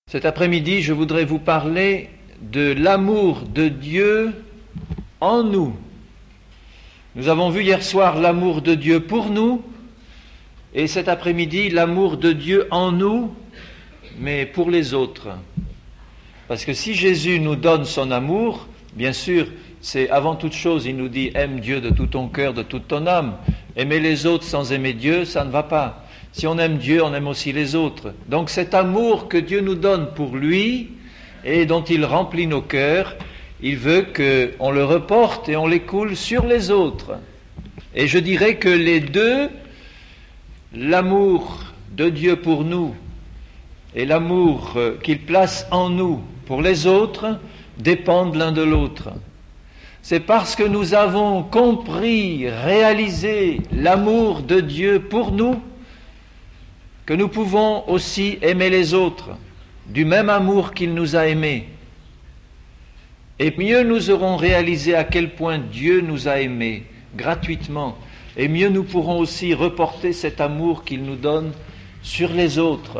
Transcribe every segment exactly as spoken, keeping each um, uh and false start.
Cet après-midi, je voudrais vous parler de l'amour de Dieu en nous. Nous avons vu hier soir l'amour de Dieu pour nous, et cet après-midi, l'amour de Dieu en nous, mais pour les autres. Parce que si Jésus nous donne son amour, bien sûr, c'est avant toute chose, il nous dit « aime Dieu de tout ton cœur, de toute ton âme ». Aimer les autres sans aimer Dieu, ça ne va pas. Si on aime Dieu, on aime aussi les autres. Donc cet amour que Dieu nous donne pour lui et dont il remplit nos cœurs, il veut qu'on le reporte et on l'écoule sur les autres. Et je dirais que les deux, l'amour de Dieu pour nous et l'amour qu'il place en nous pour les autres, dépendent l'un de l'autre. C'est parce que nous avons compris, réalisé l'amour de Dieu pour nous, que nous pouvons aussi aimer les autres, du même amour qu'il nous a aimés. Et mieux nous aurons réalisé à quel point Dieu nous a aimés, gratuitement, et mieux nous pourrons aussi reporter cet amour qu'il nous donne sur les autres.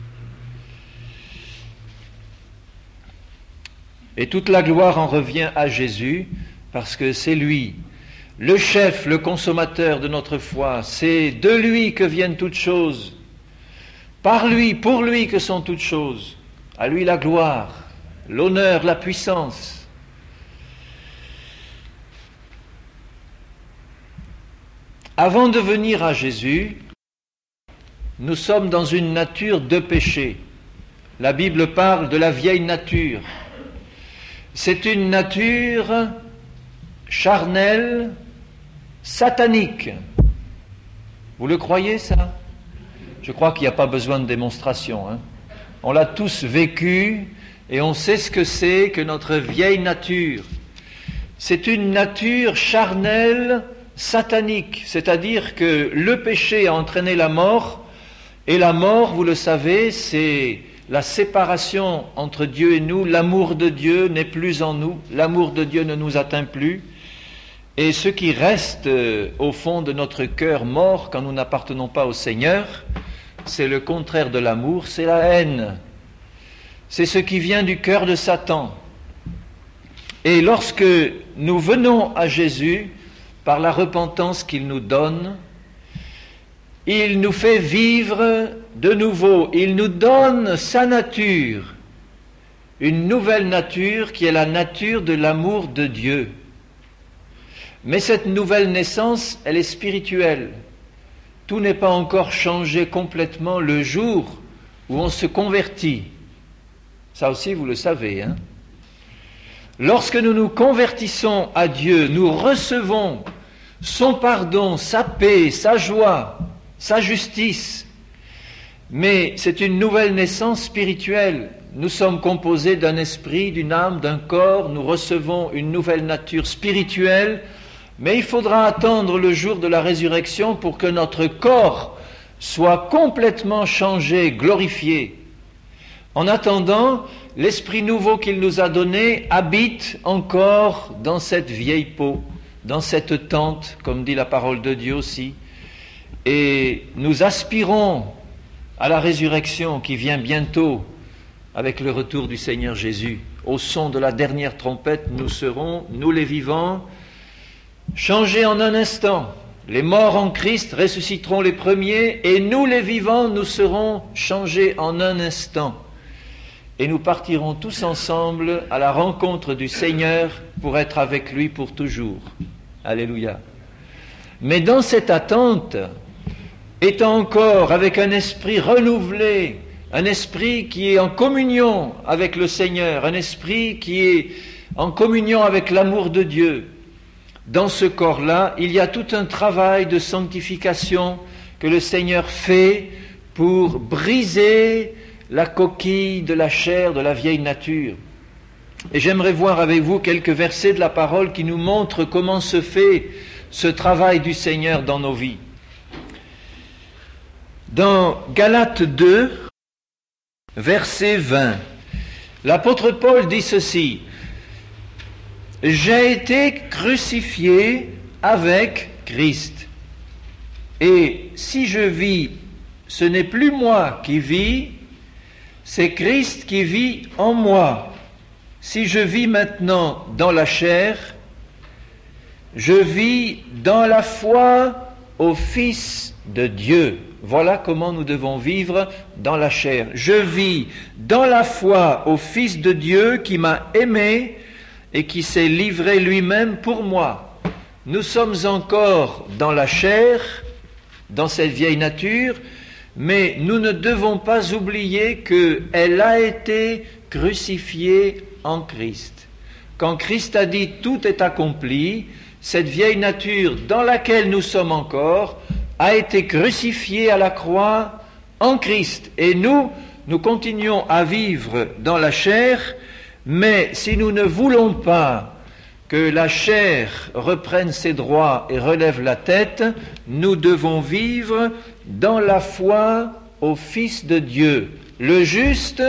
Et toute la gloire en revient à Jésus, parce que c'est lui, le chef, le consommateur de notre foi. C'est de lui que viennent toutes choses, par lui, pour lui que sont toutes choses. À lui la gloire, l'honneur, la puissance. Avant de venir à Jésus, nous sommes dans une nature de péché. La Bible parle de la vieille nature. C'est une nature charnelle, satanique. Vous le croyez, ça ? Je crois qu'il n'y a pas besoin de démonstration. Hein. On l'a tous vécu et on sait ce que c'est que notre vieille nature. C'est une nature charnelle, satanique. C'est-à-dire que le péché a entraîné la mort, et la mort, vous le savez, c'est la séparation entre Dieu et nous. L'amour de Dieu n'est plus en nous, l'amour de Dieu ne nous atteint plus. Et ce qui reste au fond de notre cœur mort quand nous n'appartenons pas au Seigneur, c'est le contraire de l'amour, c'est la haine. C'est ce qui vient du cœur de Satan. Et lorsque nous venons à Jésus, par la repentance qu'il nous donne, il nous fait vivre de nouveau. Il nous donne sa nature, une nouvelle nature qui est la nature de l'amour de Dieu. Mais cette nouvelle naissance, elle est spirituelle. Tout n'est pas encore changé complètement le jour où on se convertit. Ça aussi, vous le savez, hein. Lorsque nous nous convertissons à Dieu, nous recevons son pardon, sa paix, sa joie, sa justice. Mais c'est une nouvelle naissance spirituelle. Nous sommes composés d'un esprit, d'une âme, d'un corps. Nous recevons une nouvelle nature spirituelle. Mais il faudra attendre le jour de la résurrection pour que notre corps soit complètement changé, glorifié. En attendant, l'esprit nouveau qu'il nous a donné habite encore dans cette vieille peau, dans cette tente, comme dit la parole de Dieu aussi. Et nous aspirons à la résurrection qui vient bientôt avec le retour du Seigneur Jésus. Au son de la dernière trompette, nous serons, nous les vivants, changés en un instant. Les morts en Christ ressusciteront les premiers et nous les vivants, nous serons changés en un instant. Et nous partirons tous ensemble à la rencontre du Seigneur pour être avec lui pour toujours. Alléluia. Mais dans cette attente, étant encore avec un esprit renouvelé, un esprit qui est en communion avec le Seigneur, un esprit qui est en communion avec l'amour de Dieu, dans ce corps-là, il y a tout un travail de sanctification que le Seigneur fait pour briser la coquille de la chair, de la vieille nature. Et j'aimerais voir avec vous quelques versets de la parole qui nous montrent comment se fait ce travail du Seigneur dans nos vies. Dans Galates deux, verset vingt, l'apôtre Paul dit ceci: « J'ai été crucifié avec Christ, et si je vis, ce n'est plus moi qui vis, c'est Christ qui vit en moi. Si je vis maintenant dans la chair, je vis dans la foi au Fils de Dieu. Voilà comment nous devons vivre dans la chair. Je vis dans la foi au Fils de Dieu qui m'a aimé et qui s'est livré lui-même pour moi. Nous sommes encore dans la chair, dans cette vieille nature, mais nous ne devons pas oublier qu'elle a été crucifiée en Christ. Quand Christ a dit « tout est accompli », cette vieille nature dans laquelle nous sommes encore a été crucifiée à la croix en Christ. Et nous, nous continuons à vivre dans la chair, mais si nous ne voulons pas que la chair reprenne ses droits et relève la tête, nous devons vivre dans la foi au Fils de Dieu. Le juste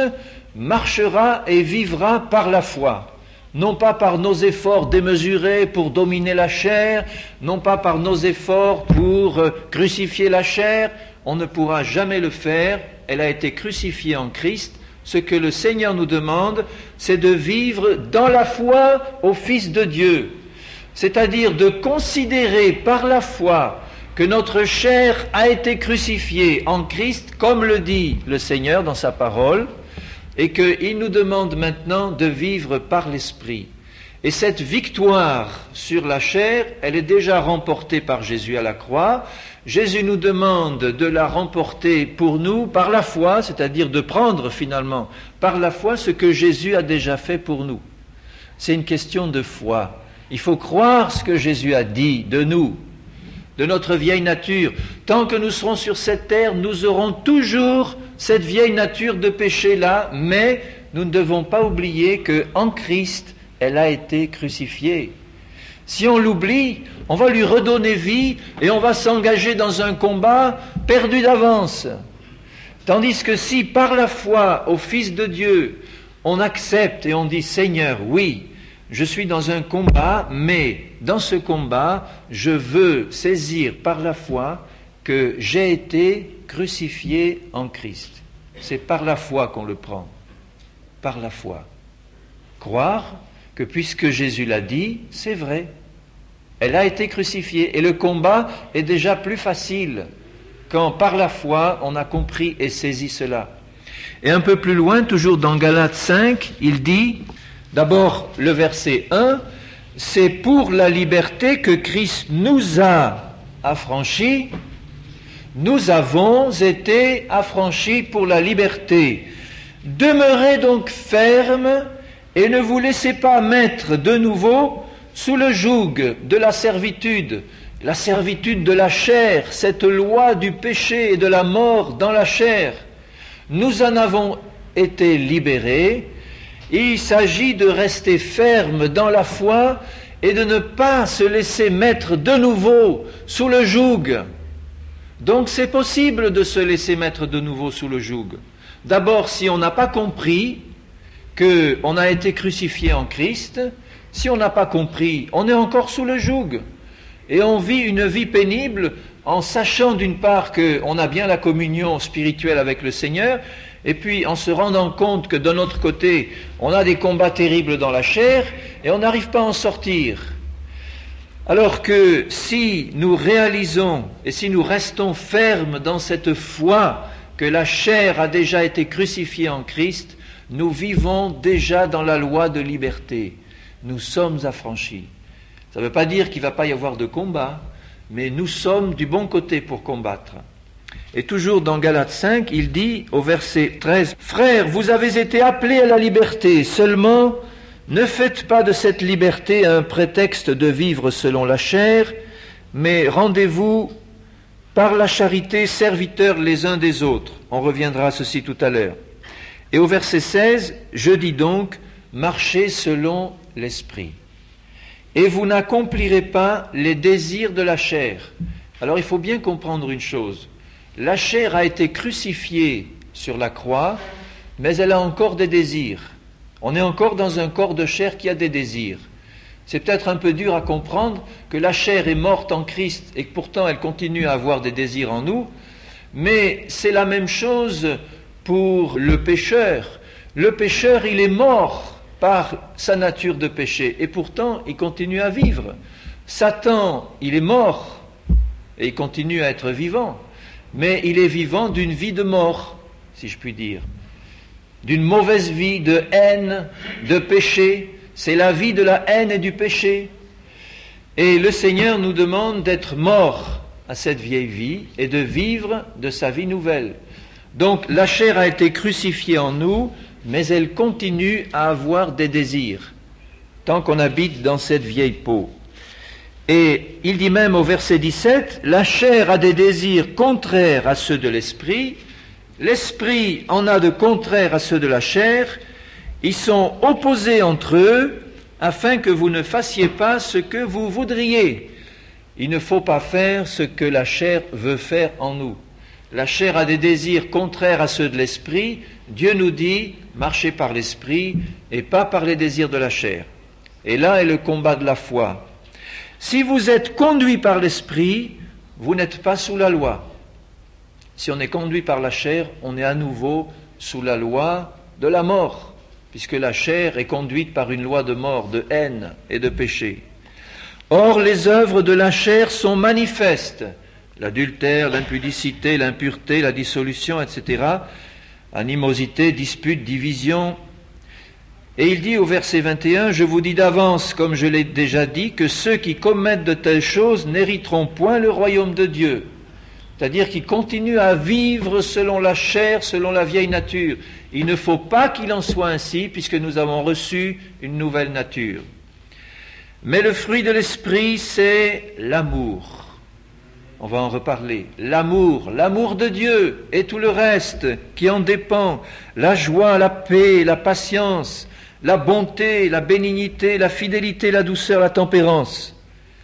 marchera et vivra par la foi. Non pas par nos efforts démesurés pour dominer la chair, non pas par nos efforts pour crucifier la chair, on ne pourra jamais le faire, elle a été crucifiée en Christ. Ce que le Seigneur nous demande, c'est de vivre dans la foi au Fils de Dieu, c'est-à-dire de considérer par la foi que notre chair a été crucifiée en Christ, comme le dit le Seigneur dans sa parole, et qu'il nous demande maintenant de vivre par l'Esprit. Et cette victoire sur la chair, elle est déjà remportée par Jésus à la croix. Jésus nous demande de la remporter pour nous par la foi, c'est-à-dire de prendre finalement par la foi ce que Jésus a déjà fait pour nous. C'est une question de foi. Il faut croire ce que Jésus a dit de nous, de notre vieille nature. Tant que nous serons sur cette terre, nous aurons toujours cette vieille nature de péché-là, mais nous ne devons pas oublier qu'en Christ, elle a été crucifiée. Si on l'oublie, on va lui redonner vie et on va s'engager dans un combat perdu d'avance. Tandis que si par la foi au Fils de Dieu, on accepte et on dit « Seigneur, oui, je suis dans un combat, mais dans ce combat, je veux saisir par la foi que j'ai été crucifié en Christ. » C'est par la foi qu'on le prend, par la foi. Croire que puisque Jésus l'a dit, c'est vrai. Elle a été crucifiée et le combat est déjà plus facile quand par la foi on a compris et saisi cela. Et un peu plus loin, toujours dans Galates cinq, il dit, d'abord le verset un, « C'est pour la liberté que Christ nous a affranchis. Nous avons été affranchis pour la liberté. Demeurez donc fermes et ne vous laissez pas mettre de nouveau sous le joug de la servitude, la servitude de la chair, cette loi du péché et de la mort dans la chair. Nous en avons été libérés. Il s'agit de rester ferme dans la foi et de ne pas se laisser mettre de nouveau sous le joug. Donc c'est possible de se laisser mettre de nouveau sous le joug. D'abord, si on n'a pas compris qu'on a été crucifié en Christ, si on n'a pas compris, on est encore sous le joug. Et on vit une vie pénible en sachant d'une part qu'on a bien la communion spirituelle avec le Seigneur, et puis en se rendant compte que de notre côté, on a des combats terribles dans la chair, et on n'arrive pas à en sortir. Alors que si nous réalisons et si nous restons fermes dans cette foi que la chair a déjà été crucifiée en Christ, nous vivons déjà dans la loi de liberté. Nous sommes affranchis. Ça ne veut pas dire qu'il ne va pas y avoir de combat, mais nous sommes du bon côté pour combattre. Et toujours dans Galates cinq, il dit au verset treize, « Frères, vous avez été appelés à la liberté, seulement ne faites pas de cette liberté un prétexte de vivre selon la chair, mais rendez-vous par la charité serviteurs les uns des autres. » On reviendra à ceci tout à l'heure. Et au verset seize, « Je dis donc, marchez selon l'esprit. Et vous n'accomplirez pas les désirs de la chair. » Alors il faut bien comprendre une chose. La chair a été crucifiée sur la croix, mais elle a encore des désirs. On est encore dans un corps de chair qui a des désirs. C'est peut-être un peu dur à comprendre que la chair est morte en Christ et que pourtant elle continue à avoir des désirs en nous, mais c'est la même chose pour le pécheur. Le pécheur, il est mort par sa nature de péché, et pourtant il continue à vivre. Satan, il est mort, et il continue à être vivant, mais il est vivant d'une vie de mort, si je puis dire, d'une mauvaise vie, de haine, de péché. C'est la vie de la haine et du péché. Et le Seigneur nous demande d'être morts à cette vieille vie et de vivre de sa vie nouvelle. Donc la chair a été crucifiée en nous, mais elle continue à avoir des désirs, tant qu'on habite dans cette vieille peau. Et il dit même au verset dix-sept, la chair a des désirs contraires à ceux de l'esprit, l'esprit en a de contraires à ceux de la chair, ils sont opposés entre eux, afin que vous ne fassiez pas ce que vous voudriez. Il ne faut pas faire ce que la chair veut faire en nous. La chair a des désirs contraires à ceux de l'esprit. Dieu nous dit, marchez par l'esprit et pas par les désirs de la chair. Et là est le combat de la foi. Si vous êtes conduit par l'esprit, vous n'êtes pas sous la loi. Si on est conduit par la chair, on est à nouveau sous la loi de la mort, puisque la chair est conduite par une loi de mort, de haine et de péché. Or, les œuvres de la chair sont manifestes, l'adultère, l'impudicité, l'impureté, la dissolution, et cetera, animosité, dispute, division. Et il dit au verset vingt et un, « Je vous dis d'avance, comme je l'ai déjà dit, que ceux qui commettent de telles choses n'hériteront point le royaume de Dieu. » C'est-à-dire qu'ils continuent à vivre selon la chair, selon la vieille nature. Il ne faut pas qu'il en soit ainsi, puisque nous avons reçu une nouvelle nature. Mais le fruit de l'esprit, c'est l'amour. On va en reparler. L'amour, l'amour de Dieu et tout le reste qui en dépend. La joie, la paix, la patience, la bonté, la bénignité, la fidélité, la douceur, la tempérance.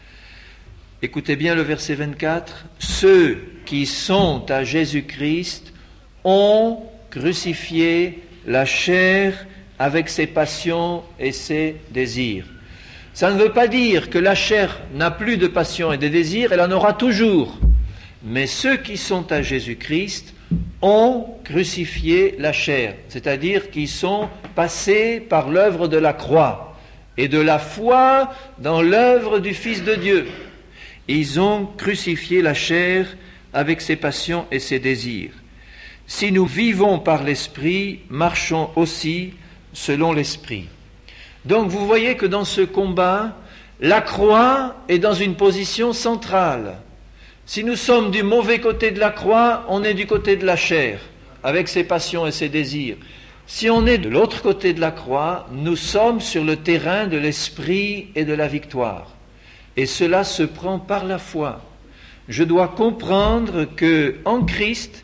Écoutez bien le verset vingt-quatre. Ceux qui sont à Jésus-Christ ont crucifié la chair avec ses passions et ses désirs. Ça ne veut pas dire que la chair n'a plus de passions et de désirs, elle en aura toujours. Mais ceux qui sont à Jésus-Christ ont crucifié la chair, c'est-à-dire qu'ils sont passés par l'œuvre de la croix et de la foi dans l'œuvre du Fils de Dieu. Ils ont crucifié la chair avec ses passions et ses désirs. Si nous vivons par l'Esprit, marchons aussi selon l'Esprit. Donc vous voyez que dans ce combat, la croix est dans une position centrale. Si nous sommes du mauvais côté de la croix, on est du côté de la chair, avec ses passions et ses désirs. Si on est de l'autre côté de la croix, nous sommes sur le terrain de l'Esprit et de la victoire. Et cela se prend par la foi. Je dois comprendre que en Christ,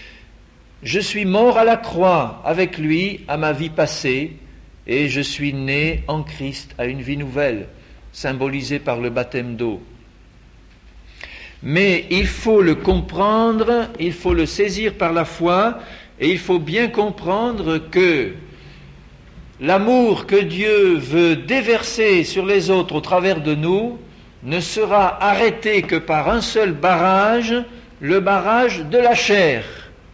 je suis mort à la croix avec lui à ma vie passée, et je suis né en Christ à une vie nouvelle, symbolisée par le baptême d'eau. Mais il faut le comprendre, il faut le saisir par la foi, et il faut bien comprendre que l'amour que Dieu veut déverser sur les autres au travers de nous ne sera arrêté que par un seul barrage, le barrage de la chair.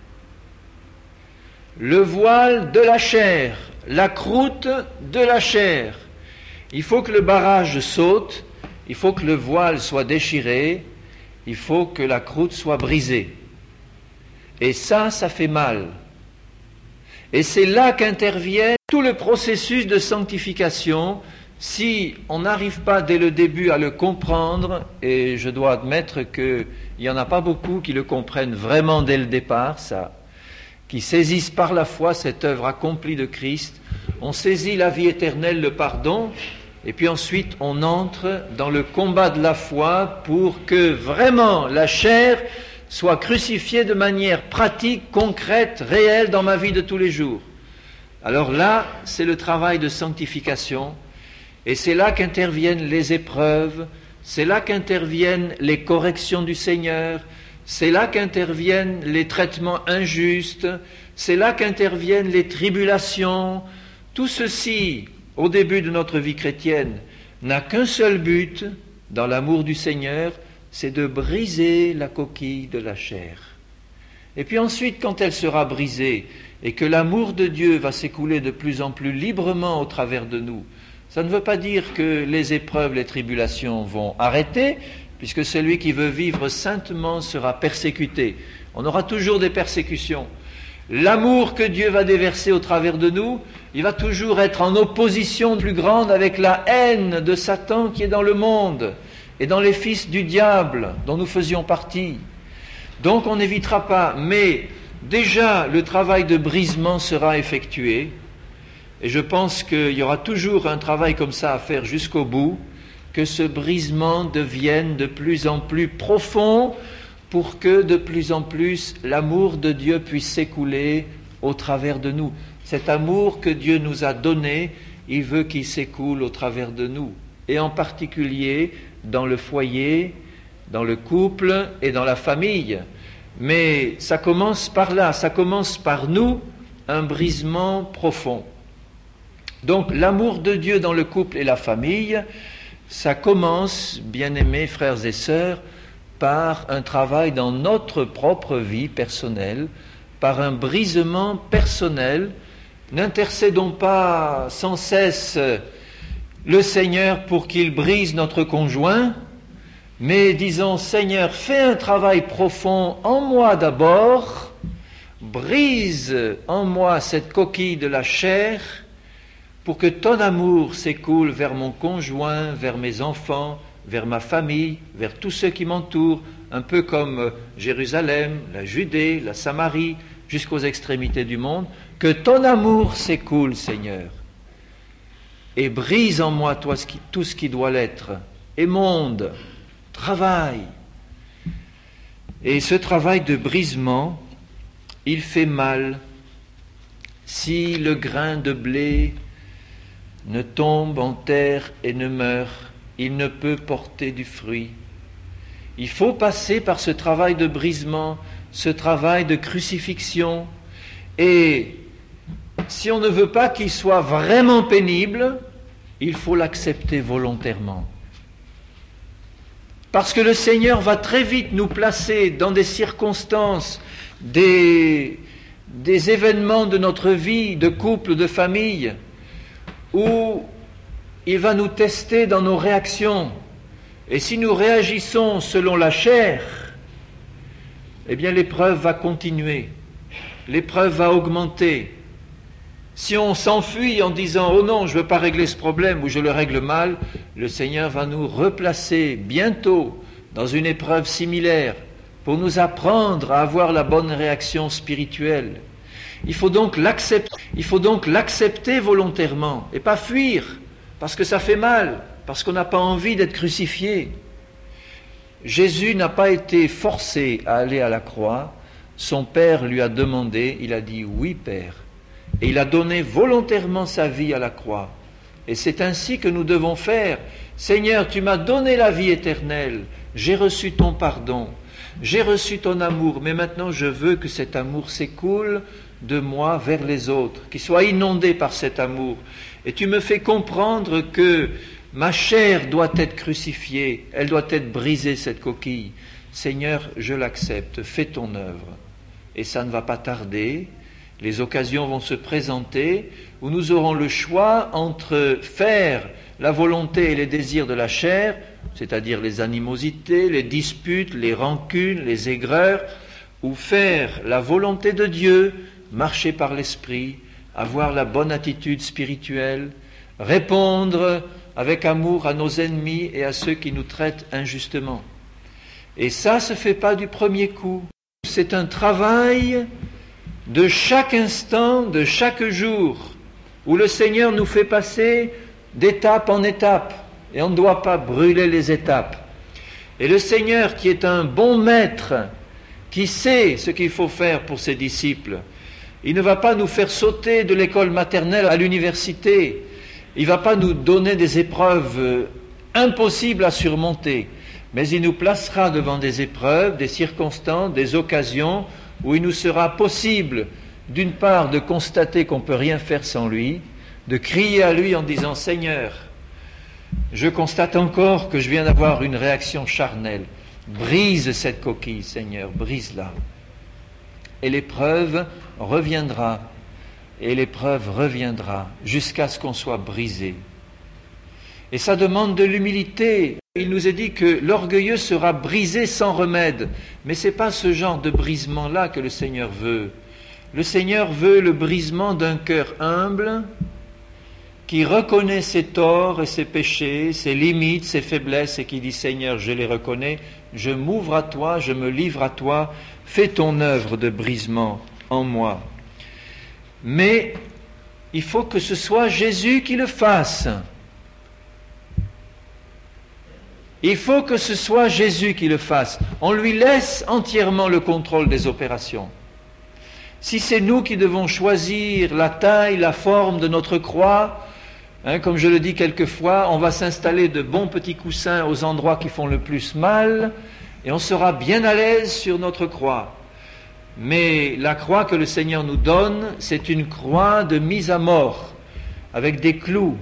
Le voile de la chair, la croûte de la chair. Il faut que le barrage saute, il faut que le voile soit déchiré, il faut que la croûte soit brisée. Et ça, ça fait mal. Et c'est là qu'intervient tout le processus de sanctification. Si on n'arrive pas dès le début à le comprendre, et je dois admettre qu'il n'y en a pas beaucoup qui le comprennent vraiment dès le départ, ça, qui saisissent par la foi cette œuvre accomplie de Christ, on saisit la vie éternelle, le pardon, et puis ensuite on entre dans le combat de la foi pour que vraiment la chair soit crucifiée de manière pratique, concrète, réelle dans ma vie de tous les jours. Alors là, c'est le travail de sanctification, et c'est là qu'interviennent les épreuves, c'est là qu'interviennent les corrections du Seigneur, c'est là qu'interviennent les traitements injustes, c'est là qu'interviennent les tribulations. Tout ceci, au début de notre vie chrétienne, n'a qu'un seul but, dans l'amour du Seigneur, c'est de briser la coquille de la chair. Et puis ensuite, quand elle sera brisée, et que l'amour de Dieu va s'écouler de plus en plus librement au travers de nous, ça ne veut pas dire que les épreuves, les tribulations vont arrêter, puisque celui qui veut vivre saintement sera persécuté. On aura toujours des persécutions. L'amour que Dieu va déverser au travers de nous, il va toujours être en opposition plus grande avec la haine de Satan qui est dans le monde et dans les fils du diable dont nous faisions partie. Donc on n'évitera pas, mais déjà le travail de brisement sera effectué, et je pense qu'il y aura toujours un travail comme ça à faire jusqu'au bout, que ce brisement devienne de plus en plus profond, pour que de plus en plus l'amour de Dieu puisse s'écouler au travers de nous. Cet amour que Dieu nous a donné, il veut qu'il s'écoule au travers de nous, et en particulier dans le foyer, dans le couple et dans la famille. Mais ça commence par là, ça commence par nous, un brisement profond. Donc l'amour de Dieu dans le couple et la famille, ça commence, bien-aimés frères et sœurs, par un travail dans notre propre vie personnelle, par un brisement personnel. N'intercédons pas sans cesse le Seigneur pour qu'il brise notre conjoint, mais disons, Seigneur, fais un travail profond en moi d'abord, brise en moi cette coquille de la chair, pour que ton amour s'écoule vers mon conjoint, vers mes enfants, vers ma famille, vers tous ceux qui m'entourent, un peu comme Jérusalem, la Judée, la Samarie, jusqu'aux extrémités du monde. Que ton amour s'écoule, Seigneur, et brise en moi toi, ce qui, tout ce qui doit l'être, émonde, travaille. Et ce travail de brisement, il fait mal. Si le grain de blé ne tombe en terre et ne meurt, il ne peut porter du fruit. Il faut passer par ce travail de brisement, ce travail de crucifixion. Et si on ne veut pas qu'il soit vraiment pénible, il faut l'accepter volontairement. Parce que le Seigneur va très vite nous placer dans des circonstances, des, des événements de notre vie, de couple, de famille, où il va nous tester dans nos réactions. Et si nous réagissons selon la chair, eh bien l'épreuve va continuer, l'épreuve va augmenter. Si on s'enfuit en disant « Oh non, je ne veux pas régler ce problème » ou « Je le règle mal », le Seigneur va nous replacer bientôt dans une épreuve similaire pour nous apprendre à avoir la bonne réaction spirituelle. Il faut donc l'accepter, il faut donc l'accepter volontairement et pas fuir parce que ça fait mal, parce qu'on n'a pas envie d'être crucifié. Jésus n'a pas été forcé à aller à la croix. Son Père lui a demandé, il a dit « Oui, Père ». Et il a donné volontairement sa vie à la croix. Et c'est ainsi que nous devons faire. Seigneur, tu m'as donné la vie éternelle, j'ai reçu ton pardon, j'ai reçu ton amour, mais maintenant je veux que cet amour s'écoule de moi vers les autres, qu'il soit inondé par cet amour. Et tu me fais comprendre que ma chair doit être crucifiée, elle doit être brisée, cette coquille. Seigneur, je l'accepte, fais ton œuvre. Et ça ne va pas tarder, les occasions vont se présenter où nous aurons le choix entre faire la volonté et les désirs de la chair, c'est-à-dire les animosités, les disputes, les rancunes, les aigreurs, ou faire la volonté de Dieu, marcher par l'esprit, avoir la bonne attitude spirituelle, répondre avec amour à nos ennemis et à ceux qui nous traitent injustement. Et ça ne se fait pas du premier coup. C'est un travail de chaque instant, de chaque jour, où le Seigneur nous fait passer d'étape en étape, et on ne doit pas brûler les étapes. Et le Seigneur, qui est un bon maître, qui sait ce qu'il faut faire pour ses disciples, il ne va pas nous faire sauter de l'école maternelle à l'université, il ne va pas nous donner des épreuves impossibles à surmonter, mais il nous placera devant des épreuves, des circonstances, des occasions où il nous sera possible, d'une part, de constater qu'on ne peut rien faire sans lui, de crier à lui en disant « Seigneur, je constate encore que je viens d'avoir une réaction charnelle. Brise cette coquille, Seigneur, brise-la. » Et l'épreuve reviendra et l'épreuve reviendra jusqu'à ce qu'on soit brisé. Et ça demande de l'humilité. Il nous est dit que l'orgueilleux sera brisé sans remède. Mais ce n'est pas ce genre de brisement-là que le Seigneur veut. Le Seigneur veut le brisement d'un cœur humble qui reconnaît ses torts et ses péchés, ses limites, ses faiblesses et qui dit « Seigneur, je les reconnais, je m'ouvre à toi, je me livre à toi, fais ton œuvre de brisement en moi. » Mais il faut que ce soit Jésus qui le fasse. Il faut que ce soit Jésus qui le fasse. On lui laisse entièrement le contrôle des opérations. Si c'est nous qui devons choisir la taille, la forme de notre croix, hein, comme je le dis quelquefois, on va s'installer de bons petits coussins aux endroits qui font le plus mal et on sera bien à l'aise sur notre croix. Mais la croix que le Seigneur nous donne, c'est une croix de mise à mort, avec des clous.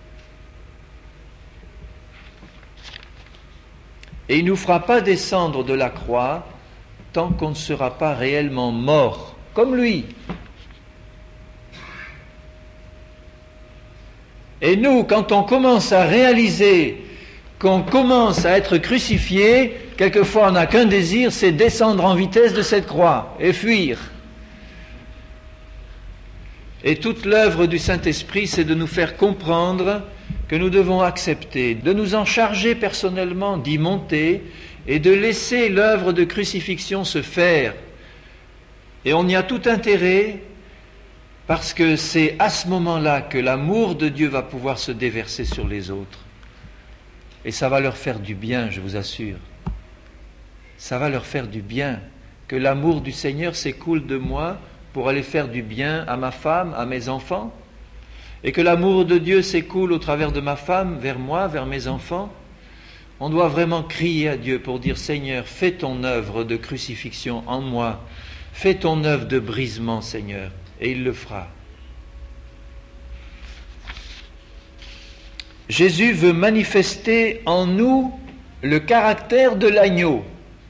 Et il ne nous fera pas descendre de la croix tant qu'on ne sera pas réellement mort, comme lui. Et nous, quand on commence à réaliser qu'on commence à être crucifié, quelquefois on n'a qu'un désir, c'est descendre en vitesse de cette croix et fuir. Et toute l'œuvre du Saint-Esprit, c'est de nous faire comprendre que nous devons accepter, de nous en charger personnellement, d'y monter et de laisser l'œuvre de crucifixion se faire. Et on y a tout intérêt parce que c'est à ce moment-là que l'amour de Dieu va pouvoir se déverser sur les autres. Et ça va leur faire du bien, je vous assure. Ça va leur faire du bien que l'amour du Seigneur s'écoule de moi pour aller faire du bien à ma femme, à mes enfants, et que l'amour de Dieu s'écoule au travers de ma femme vers moi, vers mes enfants. On doit vraiment crier à Dieu pour dire « Seigneur, fais ton œuvre de crucifixion en moi, fais ton œuvre de brisement, Seigneur », et il le fera. Jésus veut manifester en nous le caractère de l'agneau.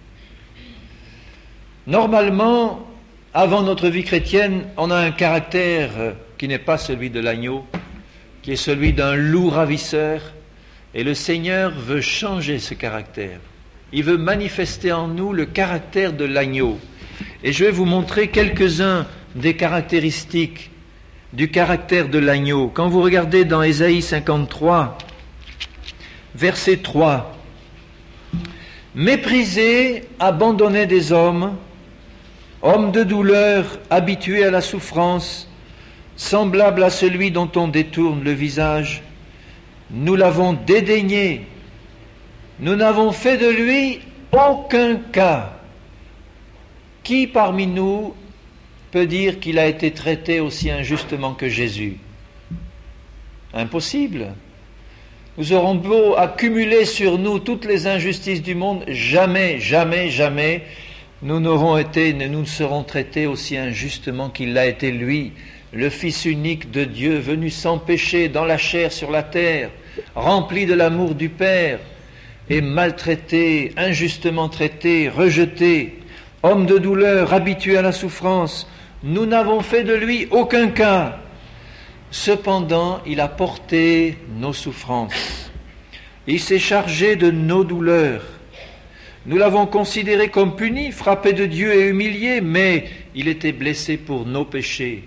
Normalement, avant notre vie chrétienne, on a un caractère qui n'est pas celui de l'agneau, qui est celui d'un loup ravisseur, et le Seigneur veut changer ce caractère. Il veut manifester en nous le caractère de l'agneau. Et je vais vous montrer quelques-uns des caractéristiques du caractère de l'agneau. Quand vous regardez dans Ésaïe cinquante-trois, verset trois, « Méprisé, abandonné des hommes, homme de douleur, habitué à la souffrance, semblable à celui dont on détourne le visage, nous l'avons dédaigné, nous n'avons fait de lui aucun cas. » Qui parmi nous peut dire qu'il a été traité aussi injustement que Jésus? Impossible. Nous aurons beau accumuler sur nous toutes les injustices du monde, jamais, jamais, jamais, nous n'aurons été, nous ne serons traités aussi injustement qu'il l'a été lui, le Fils unique de Dieu, venu sans péché dans la chair sur la terre, rempli de l'amour du Père, et maltraité, injustement traité, rejeté, homme de douleur, habitué à la souffrance. Nous n'avons fait de lui aucun cas. Cependant, il a porté nos souffrances. Il s'est chargé de nos douleurs. Nous l'avons considéré comme puni, frappé de Dieu et humilié, mais il était blessé pour nos péchés,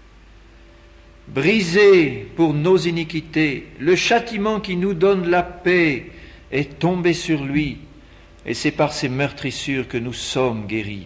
brisé pour nos iniquités. Le châtiment qui nous donne la paix est tombé sur lui, et c'est par ses meurtrissures que nous sommes guéris.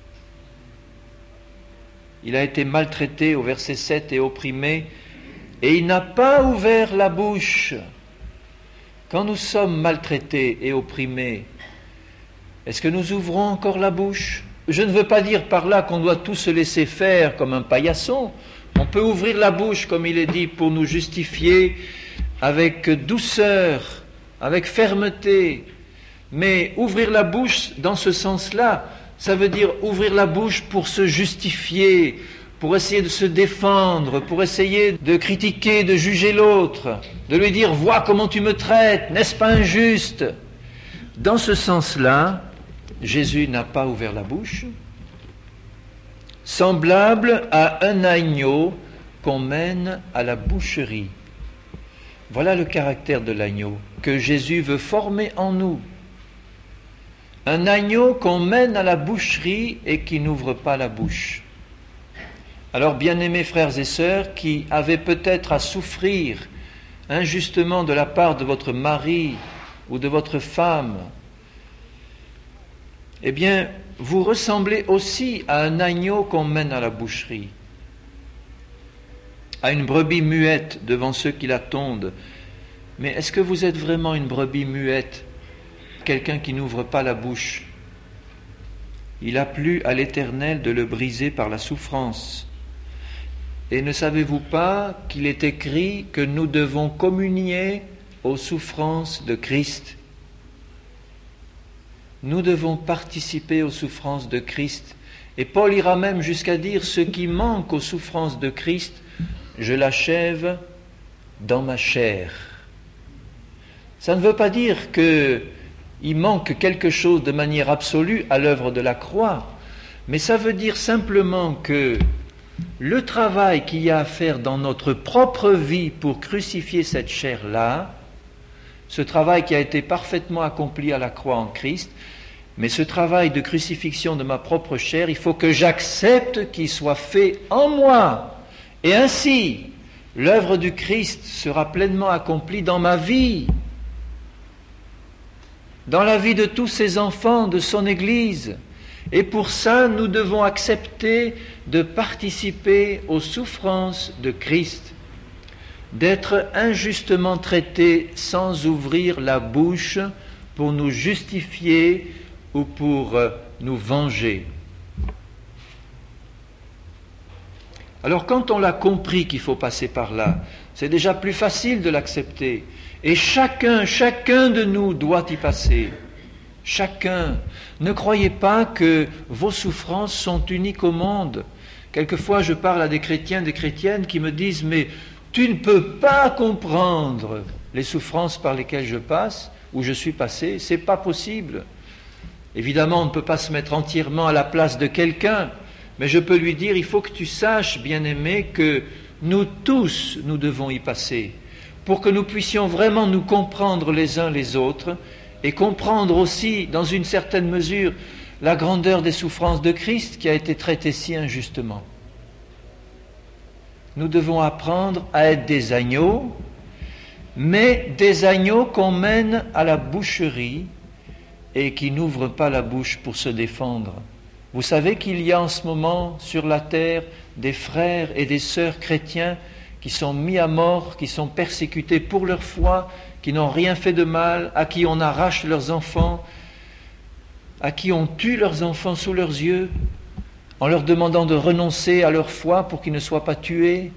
Il a été maltraité au verset sept et opprimé, et il n'a pas ouvert la bouche. Quand nous sommes maltraités et opprimés, est-ce que nous ouvrons encore la bouche? Je ne veux pas dire par là qu'on doit tout se laisser faire comme un paillasson. On peut ouvrir la bouche, comme il est dit, pour nous justifier avec douceur, avec fermeté. Mais ouvrir la bouche dans ce sens-là, ça veut dire ouvrir la bouche pour se justifier, pour essayer de se défendre, pour essayer de critiquer, de juger l'autre, de lui dire « Vois comment tu me traites, n'est-ce pas injuste ?» Dans ce sens-là, Jésus n'a pas ouvert la bouche. semblable à un agneau qu'on mène à la boucherie. Voilà le caractère de l'agneau que Jésus veut former en nous. Un agneau qu'on mène à la boucherie et qui n'ouvre pas la bouche. Alors, bien-aimés frères et sœurs, qui avaient peut-être à souffrir injustement de la part de votre mari ou de votre femme, eh bien, vous ressemblez aussi à un agneau qu'on mène à la boucherie, à une brebis muette devant ceux qui la tondent. Mais est-ce que vous êtes vraiment une brebis muette, quelqu'un qui n'ouvre pas la bouche? Il a plu à l'Éternel de le briser par la souffrance. Et ne savez-vous pas qu'il est écrit que nous devons communier aux souffrances de Christ? Nous devons participer aux souffrances de Christ. Et Paul ira même jusqu'à dire, ce qui manque aux souffrances de Christ, je l'achève dans ma chair. Ça ne veut pas dire qu'il manque quelque chose de manière absolue à l'œuvre de la croix, mais ça veut dire simplement que le travail qu'il y a à faire dans notre propre vie pour crucifier cette chair-là, ce travail qui a été parfaitement accompli à la croix en Christ, mais ce travail de crucifixion de ma propre chair, il faut que j'accepte qu'il soit fait en moi. Et ainsi, l'œuvre du Christ sera pleinement accomplie dans ma vie, dans la vie de tous ses enfants, de son Église. Et pour ça, nous devons accepter de participer aux souffrances de Christ, d'être injustement traités sans ouvrir la bouche pour nous justifier ou pour nous venger. Alors quand on l'a compris qu'il faut passer par là, c'est déjà plus facile de l'accepter. Et chacun, chacun de nous doit y passer. Chacun. Ne croyez pas que vos souffrances sont uniques au monde. Quelquefois, je parle à des chrétiens, des chrétiennes qui me disent « Mais tu ne peux pas comprendre les souffrances par lesquelles je passe, ou je suis passé, c'est pas possible. » Évidemment, on ne peut pas se mettre entièrement à la place de quelqu'un, mais je peux lui dire « Il faut que tu saches, bien-aimé, que nous tous, nous devons y passer, pour que nous puissions vraiment nous comprendre les uns les autres, et comprendre aussi, dans une certaine mesure, la grandeur des souffrances de Christ qui a été traitée si injustement. Nous devons apprendre à être des agneaux, mais des agneaux qu'on mène à la boucherie et qui n'ouvrent pas la bouche pour se défendre. Vous savez qu'il y a en ce moment sur la terre des frères et des sœurs chrétiens qui sont mis à mort, qui sont persécutés pour leur foi, qui n'ont rien fait de mal, à qui on arrache leurs enfants, à qui on tue leurs enfants sous leurs yeux, en leur demandant de renoncer à leur foi pour qu'ils ne soient pas tués,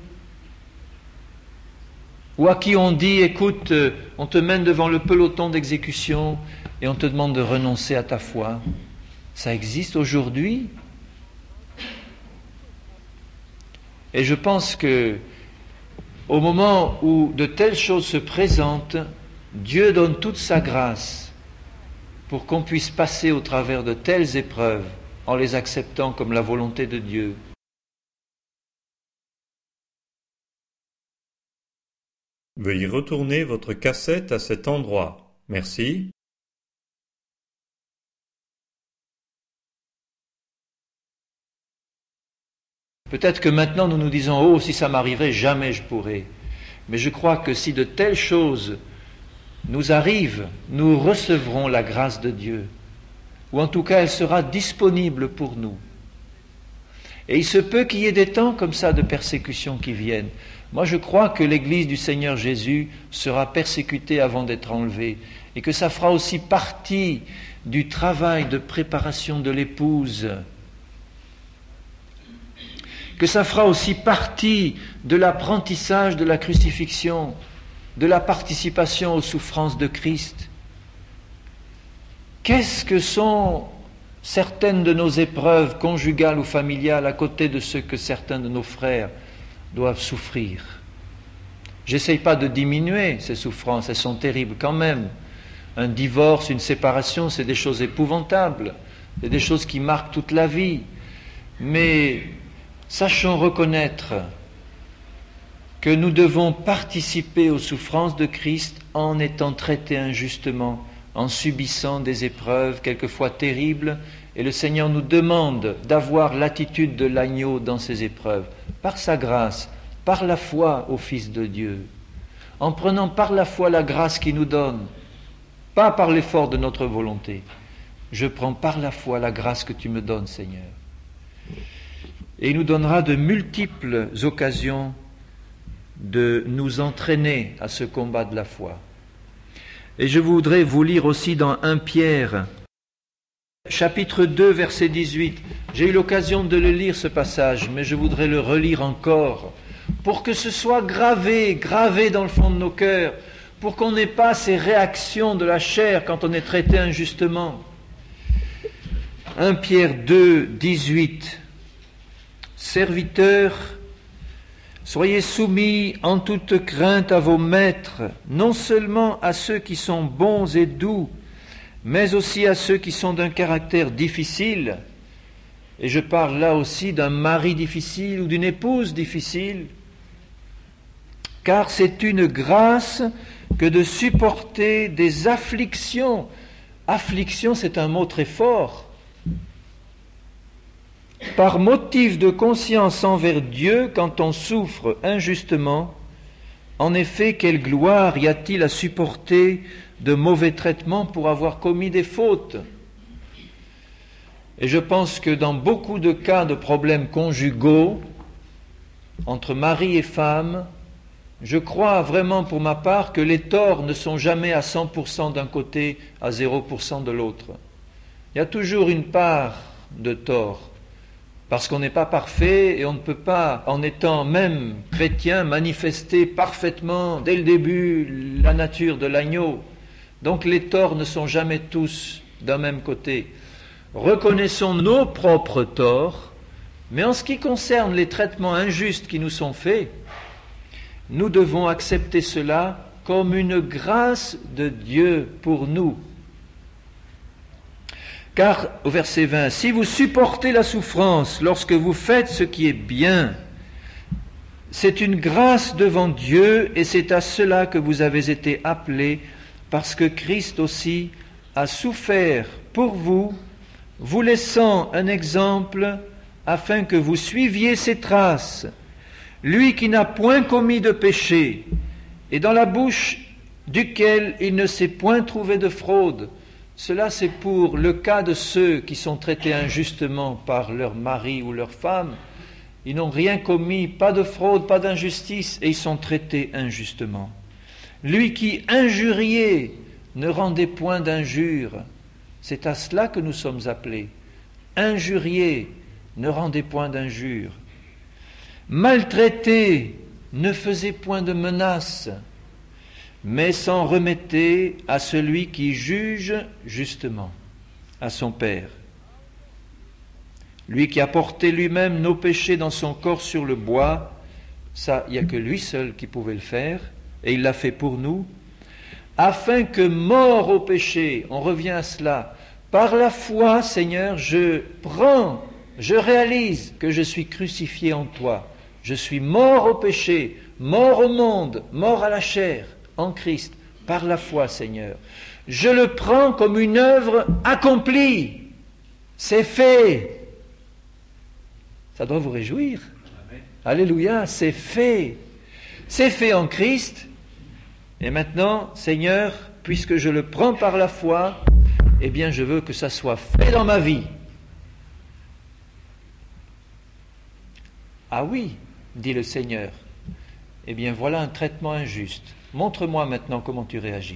ou à qui on dit, écoute, on te mène devant le peloton d'exécution et on te demande de renoncer à ta foi. Ça existe aujourd'hui. Et je pense que au moment où de telles choses se présentent, Dieu donne toute sa grâce pour qu'on puisse passer au travers de telles épreuves en les acceptant comme la volonté de Dieu. Veuillez retourner votre cassette à cet endroit. Merci. Peut-être que maintenant nous nous disons « Oh, si ça m'arrivait, jamais je pourrais ». Mais je crois que si de telles choses nous arrivent, nous recevrons la grâce de Dieu. Ou en tout cas, elle sera disponible pour nous. Et il se peut qu'il y ait des temps comme ça de persécution qui viennent. Moi, je crois que l'Église du Seigneur Jésus sera persécutée avant d'être enlevée. Et que ça fera aussi partie du travail de préparation de l'épouse. Que ça fera aussi partie de l'apprentissage de la crucifixion, de la participation aux souffrances de Christ. Qu'est-ce que sont certaines de nos épreuves conjugales ou familiales à côté de ce que certains de nos frères doivent souffrir? J'essaye pas de diminuer ces souffrances, elles sont terribles quand même. Un divorce, une séparation, c'est des choses épouvantables, c'est des choses qui marquent toute la vie. Mais Sachons reconnaître que nous devons participer aux souffrances de Christ en étant traités injustement, en subissant des épreuves quelquefois terribles, et le Seigneur nous demande d'avoir l'attitude de l'agneau dans ces épreuves, par sa grâce, par la foi au Fils de Dieu, en prenant par la foi la grâce qu'il nous donne, pas par l'effort de notre volonté. Je prends par la foi la grâce que tu me donnes, Seigneur. Et il nous donnera de multiples occasions de nous entraîner à ce combat de la foi. Et je voudrais vous lire aussi dans Première Pierre, chapitre deux, verset dix-huit. J'ai eu l'occasion de le lire, ce passage, mais je voudrais le relire encore, pour que ce soit gravé, gravé dans le fond de nos cœurs, pour qu'on n'ait pas ces réactions de la chair quand on est traité injustement. Première Pierre deux, dix-huit. Serviteurs, soyez soumis en toute crainte à vos maîtres, non seulement à ceux qui sont bons et doux, mais aussi à ceux qui sont d'un caractère difficile. Et je parle là aussi d'un mari difficile ou d'une épouse difficile, car c'est une grâce que de supporter des afflictions. Affliction, c'est un mot très fort. Par motif de conscience envers Dieu quand on souffre injustement. En effet, quelle gloire y a-t-il à supporter de mauvais traitements pour avoir commis des fautes? Et je pense que dans beaucoup de cas de problèmes conjugaux, entre mari et femme, je crois vraiment pour ma part que les torts ne sont jamais à cent pour cent d'un côté, à zéro pour cent de l'autre. Il y a toujours une part de tort. Parce qu'on n'est pas parfait et on ne peut pas, en étant même chrétien, manifester parfaitement, dès le début, la nature de l'agneau. Donc les torts ne sont jamais tous d'un même côté. Reconnaissons nos propres torts, mais en ce qui concerne les traitements injustes qui nous sont faits, nous devons accepter cela comme une grâce de Dieu pour nous. Car, au verset vingt, si vous supportez la souffrance lorsque vous faites ce qui est bien, c'est une grâce devant Dieu et c'est à cela que vous avez été appelés, parce que Christ aussi a souffert pour vous, vous laissant un exemple afin que vous suiviez ses traces. Lui qui n'a point commis de péché et dans la bouche duquel il ne s'est point trouvé de fraude. Cela, c'est pour le cas de ceux qui sont traités injustement par leur mari ou leur femme. Ils n'ont rien commis, pas de fraude, pas d'injustice, et ils sont traités injustement. Lui qui, injurié, ne rendait point d'injure. C'est à cela que nous sommes appelés. Injurié, ne rendait point d'injure. Maltraité, ne faisait point de menaces, mais s'en remettait à celui qui juge justement, à son Père. Lui qui a porté lui-même nos péchés dans son corps sur le bois, ça, il n'y a que lui seul qui pouvait le faire, et il l'a fait pour nous, afin que, mort au péché, on revient à cela, par la foi, Seigneur, je prends, je réalise que je suis crucifié en toi, je suis mort au péché, mort au monde, mort à la chair, en Christ, par la foi, Seigneur. Je le prends comme une œuvre accomplie. C'est fait. Ça doit vous réjouir. Amen. Alléluia, c'est fait. C'est fait en Christ. Et maintenant, Seigneur, puisque je le prends par la foi, eh bien, je veux que ça soit fait dans ma vie. Ah oui, dit le Seigneur. Eh bien, voilà un traitement injuste. Montre-moi maintenant comment tu réagis.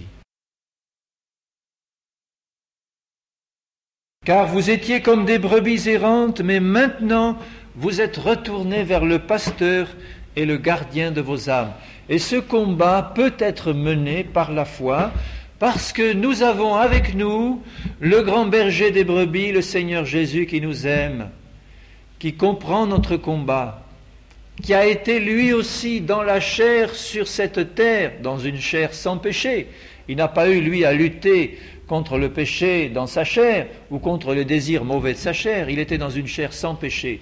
Car vous étiez comme des brebis errantes, mais maintenant vous êtes retournés vers le pasteur et le gardien de vos âmes. Et ce combat peut être mené par la foi, parce que nous avons avec nous le grand berger des brebis, le Seigneur Jésus qui nous aime, qui comprend notre combat, qui a été lui aussi dans la chair sur cette terre, dans une chair sans péché. Il n'a pas eu, lui, à lutter contre le péché dans sa chair ou contre le désir mauvais de sa chair. Il était dans une chair sans péché.